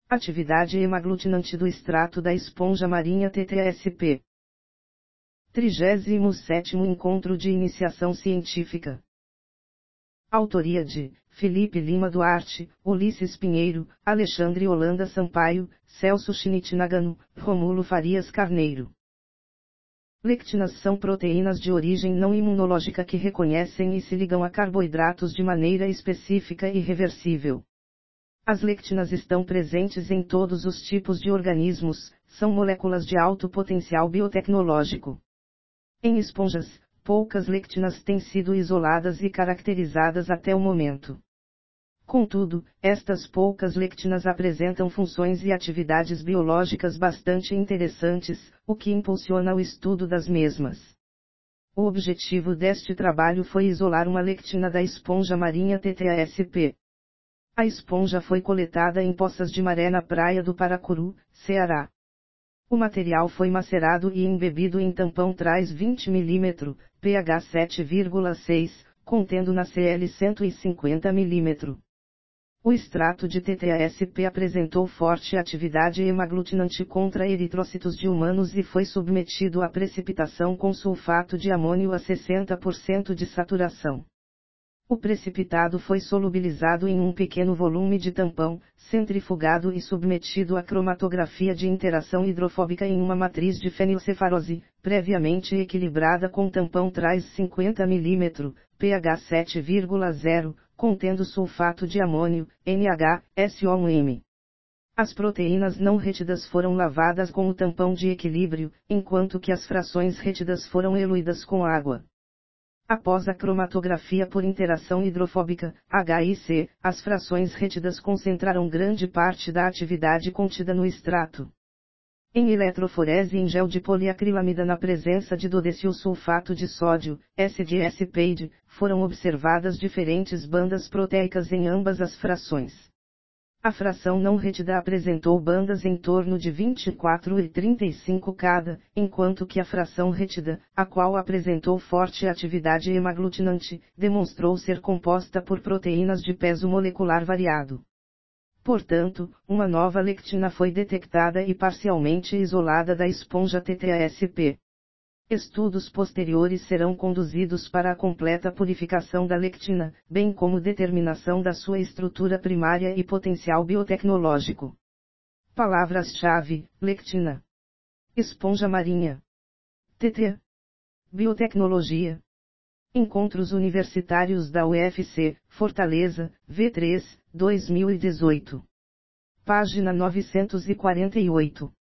Atividade hemaglutinante do extrato da esponja marinha TTSP. 37º Encontro de Iniciação Científica. Autoria de Felipe Lima Duarte, Ulisses Pinheiro, Alexandre Holanda Sampaio, Celso Schnitt Nagano, Rômulo Farias Carneiro. Lectinas são proteínas de origem não imunológica que reconhecem e se ligam a carboidratos de maneira específica e reversível. As lectinas estão presentes em todos os tipos de organismos, são moléculas de alto potencial biotecnológico. Em esponjas, poucas lectinas têm sido isoladas e caracterizadas até o momento. Contudo, estas poucas lectinas apresentam funções e atividades biológicas bastante interessantes, o que impulsiona o estudo das mesmas. O objetivo deste trabalho foi isolar uma lectina da esponja marinha TTSP. A esponja foi coletada em poças de maré na praia do Paracuru, Ceará. O material foi macerado e embebido em tampão traz 20 mm, pH 7,6, contendo NaCl 150 mm. O extrato de TTSP apresentou forte atividade hemaglutinante contra eritrócitos de humanos e foi submetido à precipitação com sulfato de amônio a 60% de saturação. O precipitado foi solubilizado em um pequeno volume de tampão, centrifugado e submetido à cromatografia de interação hidrofóbica em uma matriz de fenilcefarose, previamente equilibrada com tampão traz 50 mm, pH 7,0, contendo sulfato de amônio, NH-SO1M. As proteínas não retidas foram lavadas com o tampão de equilíbrio, enquanto que as frações retidas foram eluídas com água. Após a cromatografia por interação hidrofóbica, HIC, as frações retidas concentraram grande parte da atividade contida no extrato. Em eletroforese em gel de poliacrilamida na presença de dodecilsulfato de sódio, SDSPAID, foram observadas diferentes bandas proteicas em ambas as frações. A fração não retida apresentou bandas em torno de 24 e 35 cada, enquanto que a fração retida, a qual apresentou forte atividade hemaglutinante, demonstrou ser composta por proteínas de peso molecular variado. Portanto, uma nova lectina foi detectada e parcialmente isolada da esponja TTSP. Estudos posteriores serão conduzidos para a completa purificação da lectina, bem como determinação da sua estrutura primária e potencial biotecnológico. Palavras-chave: lectina, esponja marinha, TT, biotecnologia. Encontros Universitários da UFC, Fortaleza, V3, 2018. Página 948.